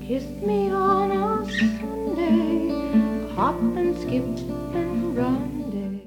kissed me on a Sunday, hop and skip and run.